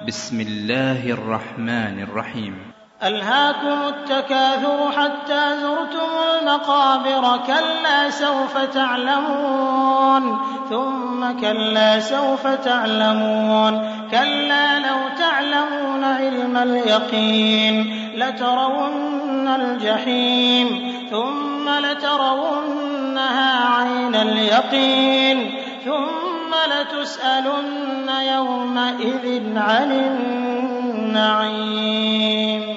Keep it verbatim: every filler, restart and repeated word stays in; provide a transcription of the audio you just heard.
بسم الله الرحمن الرحيم. ألهاكم التكاثر حتى زرتم المقابر كلا سوف تعلمون ثم كلا سوف تعلمون كلا لو تعلمون علم اليقين لترون الجحيم ثم لترونها عين اليقين ثم لتسألن يومئذ عن النعيم.